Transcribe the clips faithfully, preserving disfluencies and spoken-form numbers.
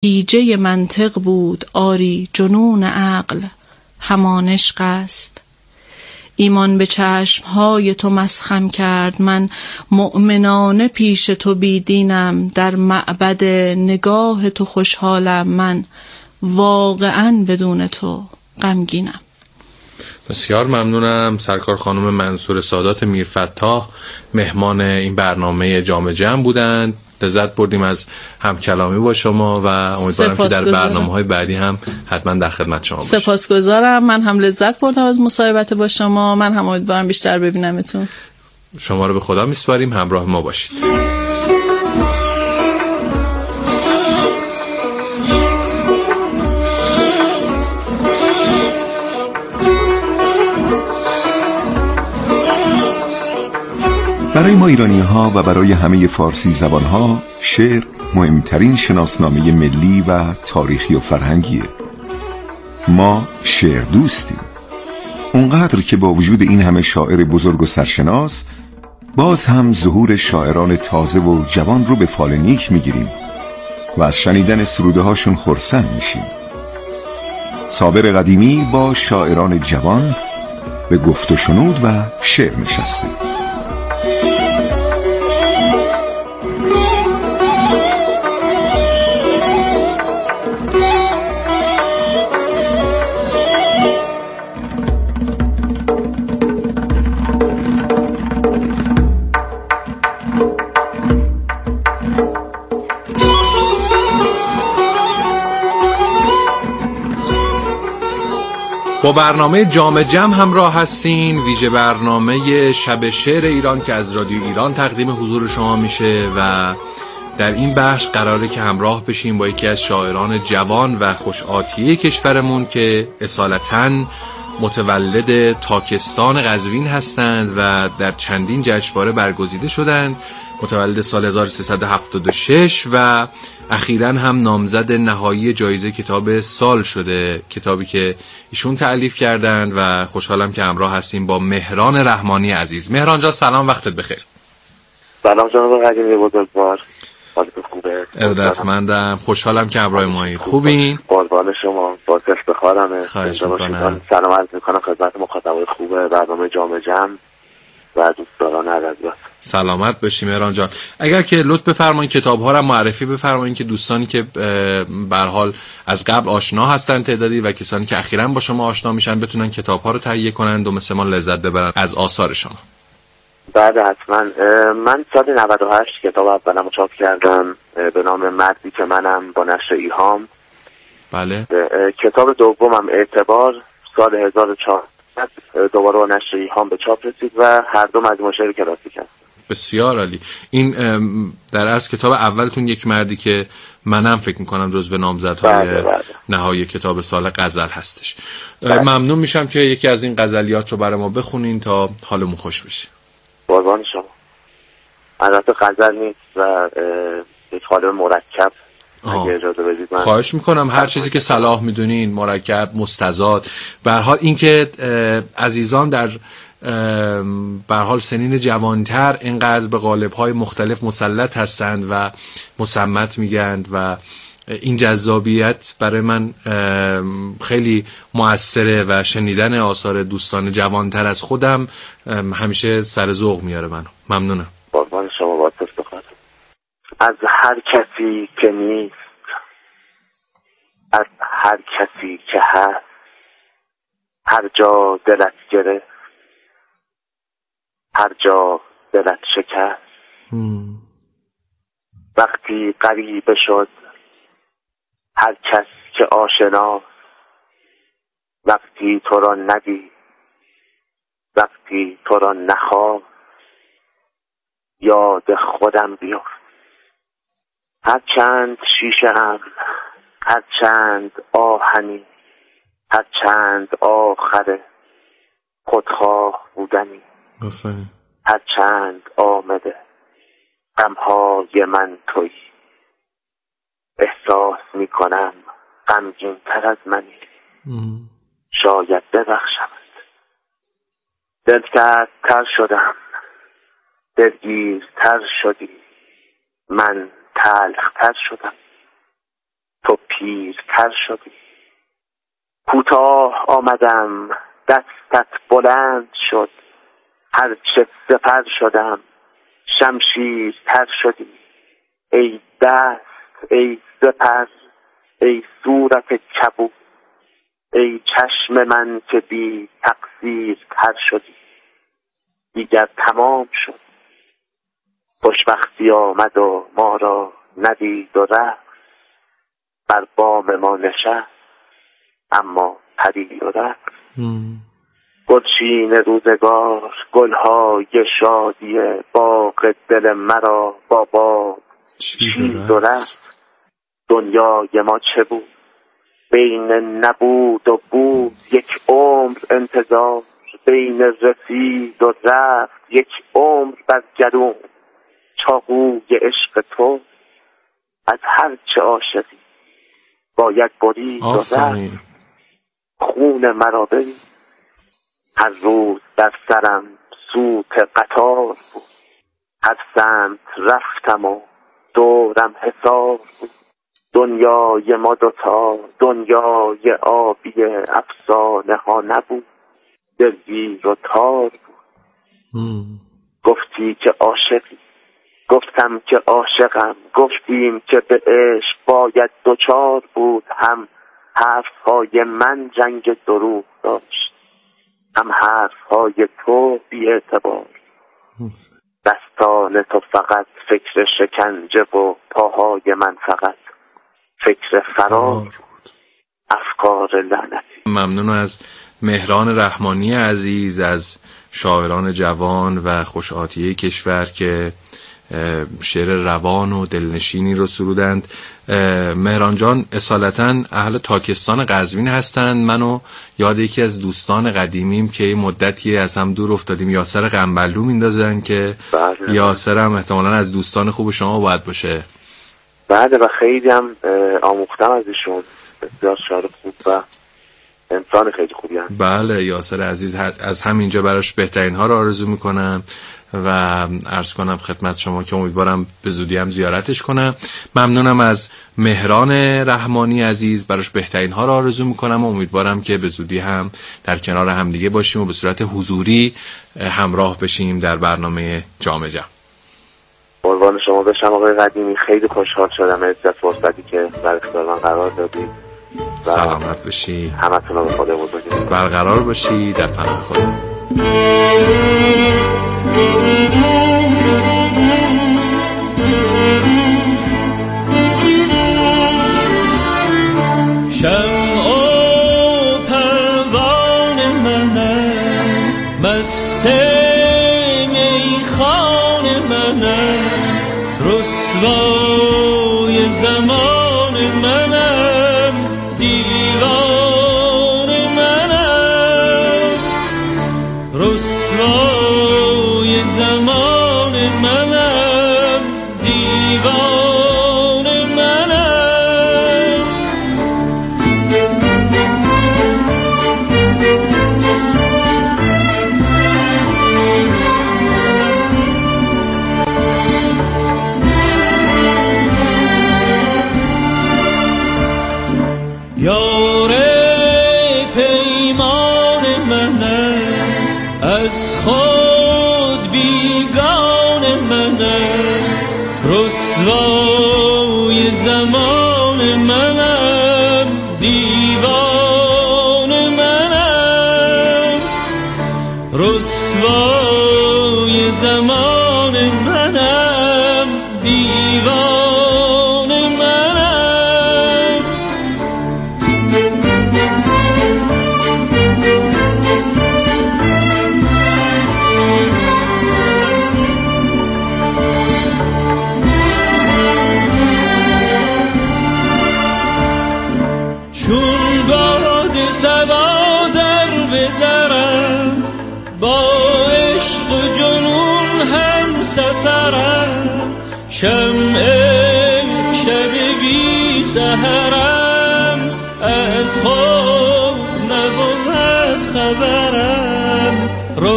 نتیجه منطق بود آری جنون عقل همان عشق است. ایمان به چشمهای تو مسخم کرد من، مؤمنانه پیش تو بیدینم، در معبد نگاه تو خوشحالم من، واقعا بدون تو غمگینم. بسیار ممنونم. سرکار خانم منصور سادات میرفتاح مهمان این برنامه جام جم بودند. لذت بردیم از همکلامی با شما و امیدوارم که در برنامه‌های بعدی هم حتما در خدمت شما باشیم. سپاسگزارم. من هم لذت بردم از مصاحبت با شما. من هم امیدوارم بیشتر ببینمتون. شما رو به خدا میسپاریم. همراه ما باشید. برای ما ایرانی ها و برای همه فارسی زبان ها شعر مهمترین شناسنامه ملی و تاریخی و فرهنگیه. ما شعر دوستیم، اونقدر که با وجود این همه شاعر بزرگ و سرشناس باز هم ظهور شاعران تازه و جوان رو به فال نیک میگیریم و از شنیدن سروده هاشون خرسند میشیم. صابر قدیمی با شاعران جوان به گفت و شنود و شعر نشسته. با برنامه جام جم همراه هستین، ویژه برنامه شب شعر ایران که از رادیو ایران تقدیم حضور شما میشه و در این بخش قراره که همراه بشیم با یکی از شاعران جوان و خوش آتیه کشورمون که اصالتاً متولد تاکستان قزوین هستند و در چندین جشنواره برگزیده شدند. متولد سال هزار و سیصد و هفتاد و شش و اخیراً هم نامزد نهایی جایزه کتاب سال شده، کتابی که ایشون تألیف کردند و خوشحالم که همراه هستیم با مهران رحمانی عزیز. مهران جان سلام، وقتت بخیر. سلام جناب قدیمی بزرگوار، حالتون خوبه؟ ارادتمندم، خوشحالم که همراه مایید. خوبین؟ قربان شما، با افتخارمه. خواهش میکنم. سلام عرض میکنم خدمت مخاطبای خوبه برنامه جام جم و دوستداران ادبیات. سلامت باشی مهران جان. اگر که لطف بفرمایید کتاب‌ها رو معرفی بفرمایید که دوستانی که به هر حال از قبل آشنا هستن تعدادی و کسانی که اخیراً با شما آشنا میشن بتونن کتاب‌ها رو تهیه کنن و مثل ما لذت ببرن از آثار شما. بله حتما. من سال نود و هشت کتاب اولمو چاپ کردم به نام مردی که منم با نشر ایهام. بله. کتاب دومم اعتبار سال هزار و چهارصد دوباره با نشر ایهام به چاپ رسید و هر دو مجموعه شعر کلاسیک هست. بسیار عالی. این در از کتاب اولتون یک مردی که منم فکر میکنم جزو نامزدهای بله بله. نهایی کتاب سال غزل هستش. بله. ممنون میشم که یکی از این غزلیات رو برای ما بخونین تا حالمون خوش بشه. قربان شما. البته غزل نیست و یک قالب مرکب اگه اجازه بدید من خواهش میکنم هر چیزی که صلاح میدونین، مرکب، مستزاد. به هر حال اینکه عزیزان در به هر حال سنین جوانتر اینقدر به قالب‌های مختلف مسلط هستند و مصمت میگند و این جذابیت برای من خیلی مؤثره و شنیدن آثار دوستان جوانتر از خودم همیشه سر ذوق میاره منو. ممنونم. قربان شما، با افتخار. از هر کسی که نیست، از هر کسی که هست، هر جا دلت گرفت، هر جا دلت شکست، وقتی غریبه شد هر کس که آشنا، وقتی تو را ندید، وقتی تو را نخواست، یاد خودم بیار. هر چند شیشه ام، هر چند آهنی، هر چند آخره خودخواه بودنی، هر چند آمده غمهای من تویی، احساس میکنم غمگین تر از منی، شاید ببخشمت. دلترد تر شدم، دلگیر تر شدی، من تلخ تر شدم، تو پیرتر شدی. کوتاه آمدم دستت بلند شد، هرچه سپر شدم شمشیرتر شدی. ای دست ای سپر ای صورت کبود، ای چشم من که بی تقصیر تر شدی. دیگر تمام شد، خوشبختی آمد و ما را ندید و رفت. بر بام ما نشست اما پرید و رفت. گلچین روزگار گلهای شادی باغ دل مرا با باد چید و رفت. دنیای ما چه بود؟ بین نبود و بود یک عمر انتظار، بین رسید و رفت یک عمر بر گلوم. چاقوی عشق تو از هر چه عاشقی باید برید و رفت. خون مرا ببین، هر روز در سرم سوت قطار بود. هر سمت رفتم و دورم حصار بود. دنیای ما دوتا دنیای آبی افسانه ها نبود، دلگیر و تار بود. گفتی که عاشقی، گفتم که عاشقم. گفتیم که به عشق باید دوچار بود. هم حرفهای من جنگ دروغ داشت، هم حرفهای تو بی اعتبار. دستان تو فقط فکر شکنجه و پاهای من فقط فکر فرار بود. افکار لعنتی. ممنون از مهران رحمانی عزیز، از شاعران جوان و خوش‌آتیه کشور که شعر روان و دلنشینی رو سرودند. مهران جان اصالتاً اهل تاکستان قزوین هستند. منو یاد یکی از دوستان قدیمیم که مدتی از هم دور افتادیم، یاسر قنبلو میندازن که بله. یاسر هم احتمالاً از دوستان خوب شما باید باشه. بله و خیلی هم آموختم از ایشون. بسیار شاعر خوب و انسان خیلی خوبی هم. بله یاسر عزیز، از همینجا براش بهترین ها رو آرزو میکنم و عرض کنم خدمت شما که امیدوارم به زودی هم زیارتش کنم. ممنونم از مهران رحمانی عزیز، براش بهترین ها رو آرزو میکنم و امیدوارم که به زودی هم در کنار هم دیگه باشیم و به صورت حضوری همراه بشیم در برنامه جام جم. قربان شما بشم آقای قدیمی، خیلی خوشحال شدم از فرصتی که در اختیار من قرار دادید. سلامت باشی. همتون رو به خدا بزرگید. برقرار باشی در پناه خدا. شمع و پروانه منم، مست میخانه منم، رسوای زمان منم، دیوان منم، رسوای زمان منم، دیوان منم. یار پیمان منم، از خود بیگان منم، رسوای زمان منم، دیوان منم، رسوای زمان منم، دیوان منم. چون باد صبا در بدرم، با عشق و جنون هم سفرم، شمع شب بی سحرم، از خود نبود خبرم،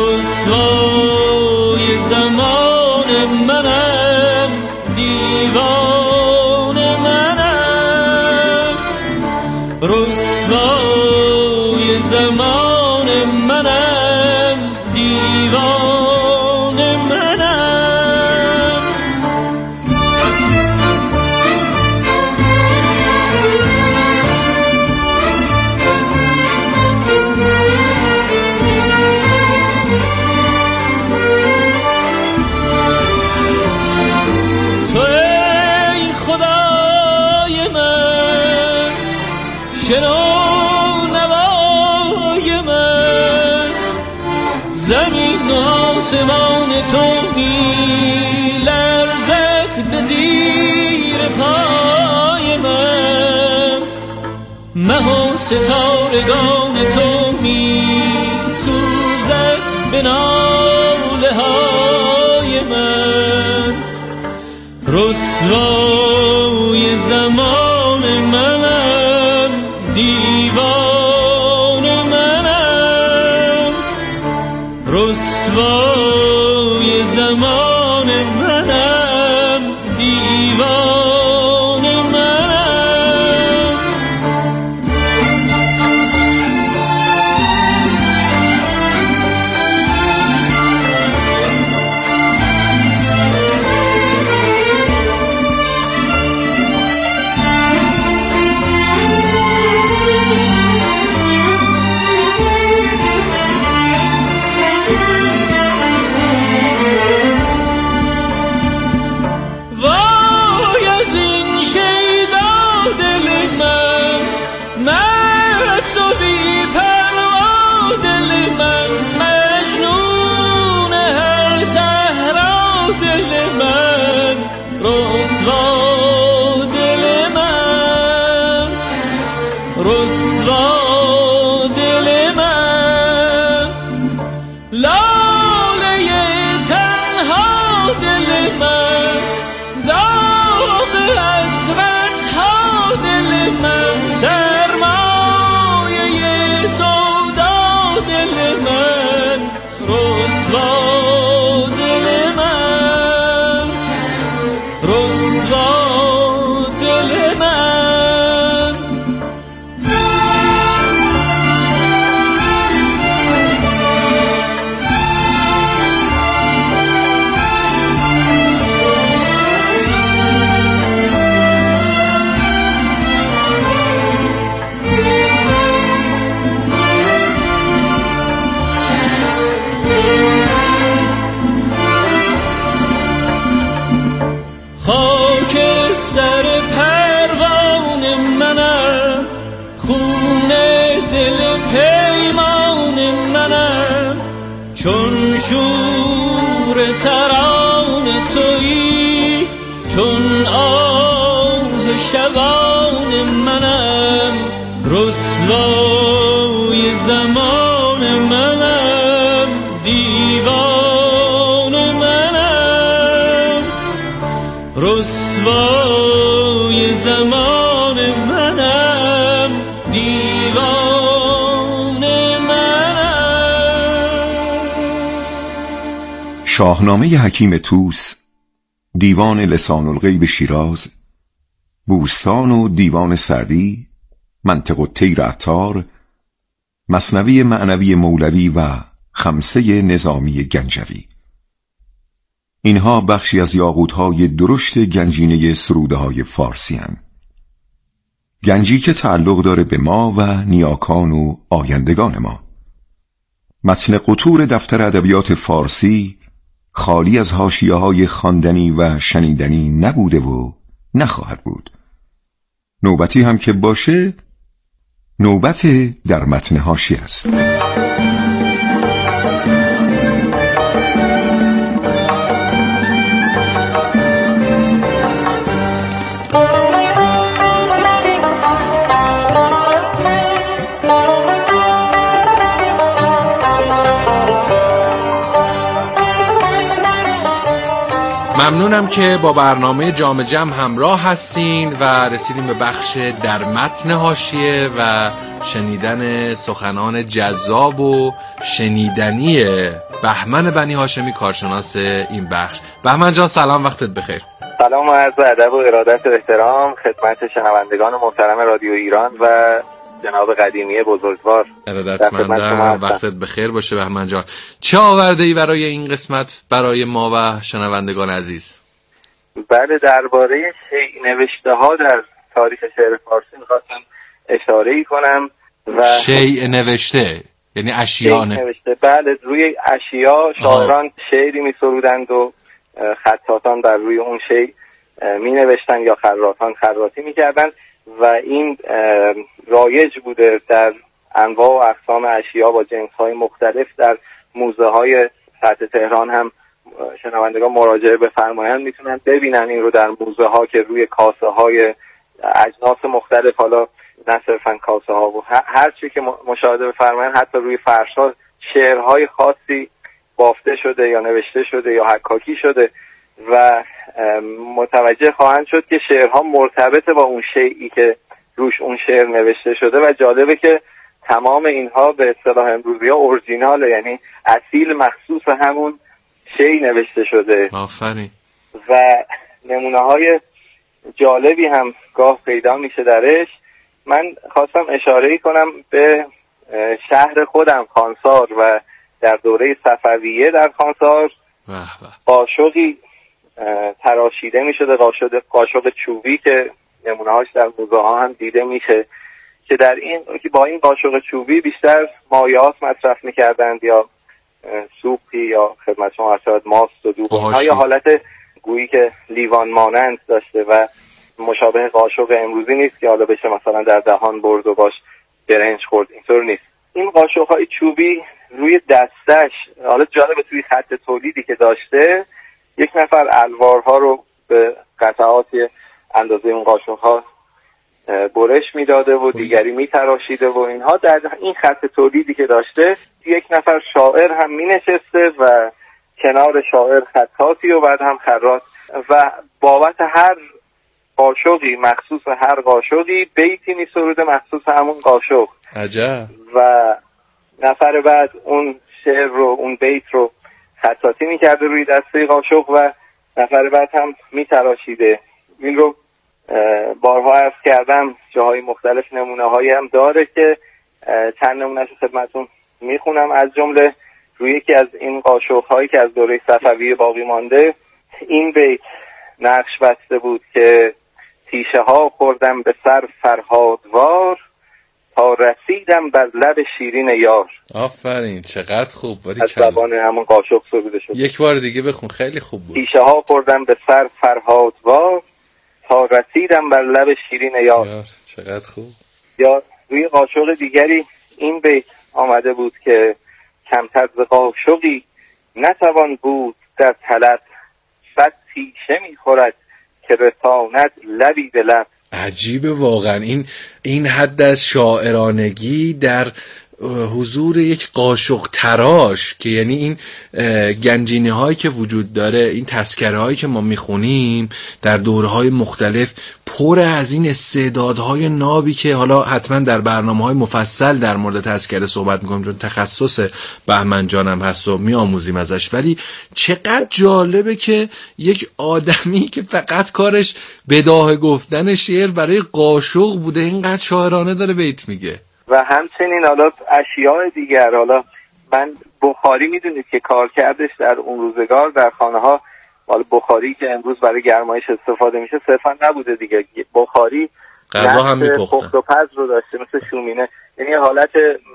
رسوای زمان منم، دیوان منم، رسوای زمان منم، دیوان منم. تو ای خدای من، شنو نوای من، زمین و آسمان تو می لرزد به زیر پای من، مه و ستارگان تو می سوزد به ناله های من. رسوای زمان منم، دیوان منم. رسوای زمان منم، دیوان منم. وای از این شیدا دل من، مست و بی پروا دل من، مجنون هر صحرا دل من. رسوا دل من، رسوا دل من. لاله تنها دل من، داغ حسرت ها دل من، سرمایه سودا دل من. رسوا دل من، رسوا دل من. خاکستر پروان منم، خون دل پیمان منم. چون شور تران تویی، چون آه شبان منم. رسوای زمان منم، دیوان منم. رسوای زمان منم، دیوان منم. شاهنامه حکیم طوس، دیوان لسان الغیب شیراز، بوستان و دیوان سعدی، منطق الطیر عطار، مثنوی معنوی مولوی و خمسه نظامی گنجوی. اینها بخشی از یاقوت‌های درشت گنجینه سروده‌های فارسی هستند. گنجی که تعلق داره به ما و نیاکان و آیندگان ما. متن قطور دفتر ادبیات فارسی خالی از حاشیه‌های خواندنی و شنیدنی نبوده و نخواهد بود. نوبتی هم که باشه، نوبت در متن حاشیه است. ممنونم که با برنامه جام جم همراه هستین و رسیدیم به بخش در متن حاشیه و شنیدن سخنان جذاب و شنیدنی بهمن بنی هاشمی، کارشناس این بخش. بهمن جان سلام، وقتت بخیر. سلام و عرض ادب و ارادت و احترام خدمت شنوندگان محترم رادیو ایران و جناب قدیمی بزرگوار. ارادتمندم، وقتت بخیر باشه بهمن جان. چه آورده ای برای این قسمت برای ما و شنوندگان عزیز؟ بله، درباره شیء نوشته ها در تاریخ شعر فارسی میخواستم اشاره ای کنم. و شیء نوشته یعنی اشیاء نوشته. بله، روی اشیاء شاعران شعری می سرودند و خطاطان بر روی اون شیء می نوشتن یا خراطان خراطی می کردن و این رایج بوده در انواع و اقسام اشیاء با جنس های مختلف. در موزه های سطح تهران هم شنوندگان مراجعه بفرمایند میتونن ببینن این رو در موزه ها که روی کاسه های اجناس مختلف، حالا نه صرفا کاسه ها و هر چی که مشاهده بفرمایند، حتی روی فرش ها شعرهای خاصی بافته شده یا نوشته شده یا حکاکی شده و متوجه خواهند شد که شعرها مرتبط با اون شیئی که روش اون شعر نوشته شده و جالبه که تمام اینها به اصطلاح امروزی ها اورجیناله، یعنی اصیل مخصوص همون شیء نوشته شده. آفرین. و نمونه های جالبی هم گاه پیدا میشه درش. من خواستم اشاره کنم به شهر خودم خانسار و در دوره صفویه در خانسار قاشقی تراشیده می شده، قاشق چوبی که نمونه هاش در موزه ها هم دیده میشه که در این با این قاشق چوبی بیشتر مایعات مصرف می کردند یا سوپی یا خدمت شما ارشاد ماست و دوغ ها یا حالت گویی که لیوان مانند داشته و مشابه قاشق امروزی نیست که حالا بشه مثلا در دهان برد و باش برنج خورد، اینطور نیست. این قاشق های چوبی روی دستش، حالا جالبه توی خط تولیدی که داشته یک نفر الوارها رو به قطعات اندازه اون قاشق ها برش میداده و دیگری میتراشیده و اینها. در این خط تولیدی که داشته یک نفر شاعر هم مینشسته و کنار شاعر خطاطی و بعد هم خراط و بابت هر قاشقی مخصوص هر قاشقی بیتی میسروده مخصوص همون قاشق. عجب. و نفر بعد اون شعر رو، اون بیت رو خطاطی میکرده روی دسته قاشق و نفر بعد هم میتراشیده. این رو بارها عرض کردم، جاهای مختلف نمونه هایی هم داره که چند نمونهش خدمتون میخونم. از جمله روی یکی از این قاشق هایی که از دوره صفویه باقی مانده این بیت نقش بسته بود که تیشه ها خوردم به سر فرهادوار تا رسیدم بر لب شیرین یار. آفرین، چقدر خوب. از زبان همون قاشق سروده شد. یک بار دیگه بخون، خیلی خوب بود. تیشه ها خوردم به سر فرهادوار تا رسیدم بر لب شیرین یار. یار چقدر خوب. یا روی قاشق دیگری این بیت آمده بود که کمتر ز قاشقی نتوان بود در طلب، صد تیشه میخورد که رساند لبی به لب. عجیبه واقعا این این حد از شاعرانگی در حضور یک قاشق تراش، که یعنی این گنجینه هایی که وجود داره، این تذکره هایی که ما میخونیم در دوره های مختلف پر از این استعدادهای نابی که حالا حتما در برنامه های مفصل در مورد تذکره صحبت میکنیم چون تخصص بهمن جانم هست و میآموزیم ازش. ولی چقدر جالبه که یک آدمی که فقط کارش بداهه گفتن شعر برای قاشق بوده اینقدر شاعرانه داره بیت میگه. و همچنین حالا اشیاء دیگر. حالا من بخاری میدونید که کار کردش در اون روزگار در خانه ها، حالا بخاری که امروز برای گرمایش استفاده میشه صرفا نبوده دیگه. بخاری غذا هم میپختن، پخت و پز رو داشته مثل شومینه، یعنی حالت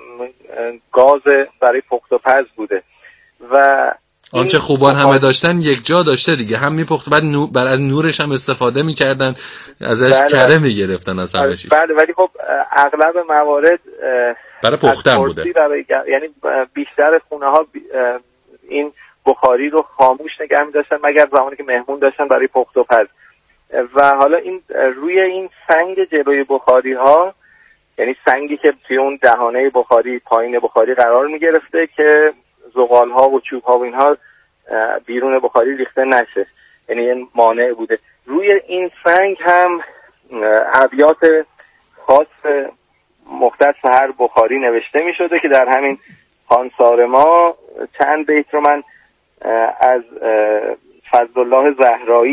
گاز برای پخت و پز بوده و آنچه خوبان همه داشتن یک جا داشته دیگه، هم میپخت بعد نور بر از نورش هم استفاده میکردن، ازش بله. کره میگرفتن از همه چیز. بله، ولی خب اغلب موارد برای پختن بوده، برای یعنی بیشتر خونه ها این بخاری رو خاموش نگه می‌داشتن مگر زمانی که مهمون داشتن برای پخت و پز. و حالا این روی این سنگ جلوی بخاری ها، یعنی سنگی که توی اون دهانه بخاری پایین بخاری قرار میگرفته که زغال ها و چوب ها و اینها بیرون بخاری ریخته نشه، یعنی این مانع بوده. روی این سنگ هم ابیات خاص مختص هر بخاری نوشته می شده که در همین خانسار ما چند بیت رو من از فضل الله زهرایی از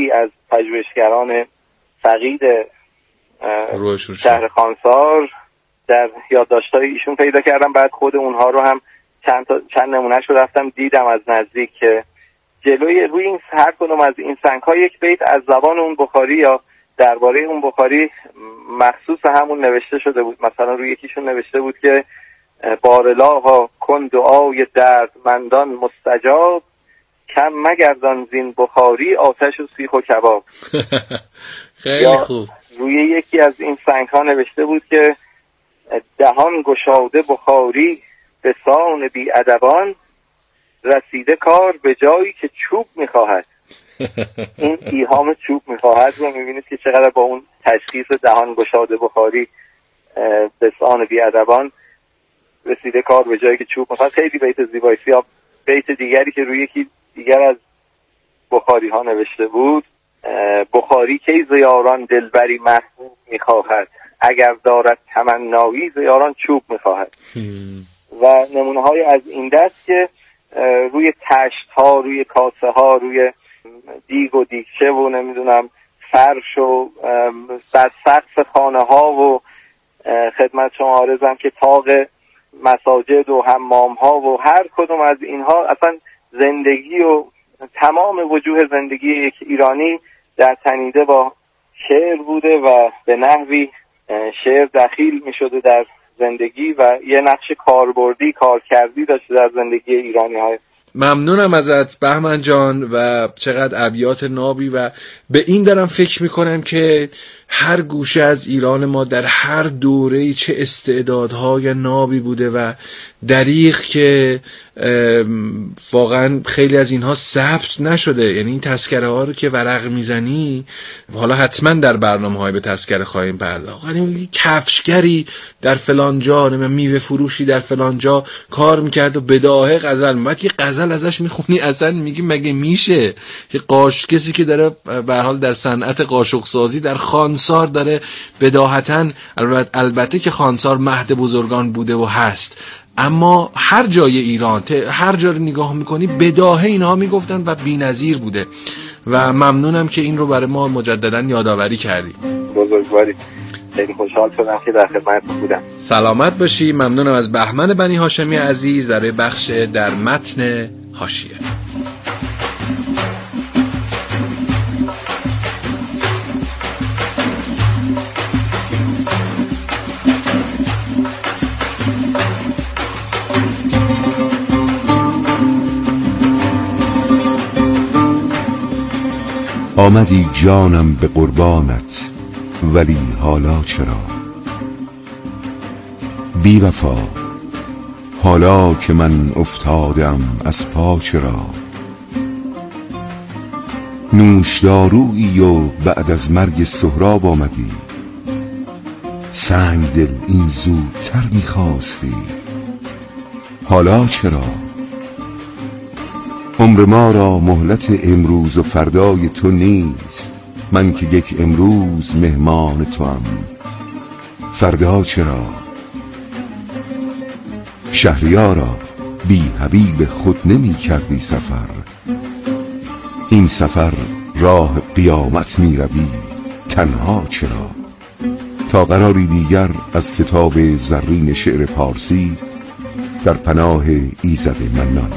پژوهشگران فقید شهر خانسار در یادداشت‌های ایشون پیدا کردم. بعد خود اونها رو هم چند تا چند نمونه‌اش رو رفتم دیدم از نزدیک که جلوی روی این هر کدوم از این سنگ‌ها یک بیت از زبان اون بخاری یا درباره اون بخاری مخصوص همون نوشته شده بود. مثلا روی یکیشون نوشته بود که بارلاها کن دعای دردمندان مستجاب، کم مگردان زین بخاری آتش و سیخ و کباب. خیلی خوب. روی یکی از این سنگ‌ها نوشته بود که دهان گشاده بخاری به سان بی ادبان، رسیده کار به جایی که چوب میخواهد. این ایهام چوب میخواهد رو میبینید که چقدر با اون تشخیص دهان گشاده بخاری به سان بی ادبان، رسیده کار به جایی که چوب میخواهد خیلی بیت زیبایی. یا بیت دیگری که روی یکی دیگر از بخاری ها نوشته بود، بخاری کی ز یاران دلبری محبوب میخواهد، اگر دارد تمنایی ز یاران چوب میخواهد. و نمونه های از این دست که روی تشت ها، روی کاسه ها، روی دیگ و دیگچه و نمیدونم فرش و بر سقف خانه ها و خدمت شما عرضم که طاق مساجد و حمام ها و هر کدوم از اینها اصلا زندگی و تمام وجوه زندگی یک ایرانی در تنیده با شعر بوده و به نحوی شعر دخیل می شده در زندگی و یه نقش کاربردی کارکردی داشته در زندگی ایرانی های. ممنونم ازت بهمن جان و چقدر ابیات نابی و به این دارم فکر میکنم که هر گوشه از ایران ما در هر دوره‌ای چه استعدادهای نابی بوده و دریغ که واقعا خیلی از اینها ثبت نشده. یعنی این تذکره ها رو که ورق میزنی، حالا حتما در برنامه‌های به تذکره خواهیم پرداخت، یعنی کفشگری در فلان جا، میوه فروشی در فلان جا کار میکرد و بداهه غزل میاد، یه غزل ازش میخونی اصلا میگی مگه میشه که قاش کسی که داره به هر حال در صنعت قاشق سازی در خانسار داره بداهتاً، البته که خانسار مهد بزرگان بوده و هست، اما هر جای ایران هر جا رو نگاه میکنی بداهه اینها میگفتن و بی‌نظیر بوده و ممنونم که این رو برای ما مجددا یادآوری کردی. بزرگواری، خیلی خوشحال شدم که در خدمتتون بودم. سلامت باشی. ممنونم از بهمن بنی هاشمی عزیز برای بخش در متن حاشیه. آمدی جانم به قربانت، ولی حالا چرا بی وفا، حالا که من افتادم از پا چرا، نوشدارویی و بعد از مرگ سهراب آمدی، سنگ دل این زودتر میخواستی، حالا چرا، عمر ما را مهلت امروز و فردای تو نیست، من که یک امروز مهمان توام، فردا چرا، شهریارا بی حبیب خود نمی کردی سفر، این سفر راه قیامت می روی تنها چرا، تا قراری دیگر از کتاب زرین شعر پارسی در پناه ایزد منان.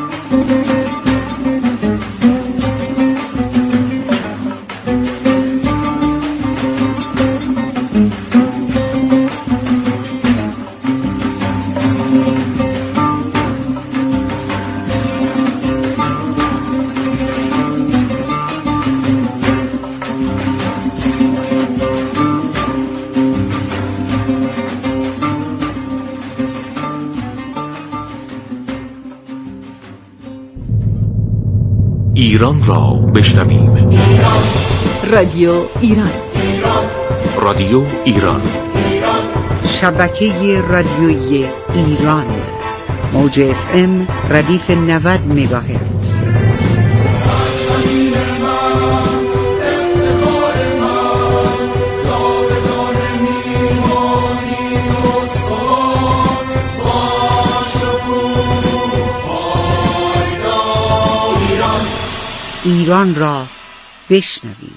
ایران را بشنویم. رادیو ایران. رادیو ایران. شبکه رادیویی ایران. موج اف ام ردیف نود مگاهرتز. ایران را بشنوید.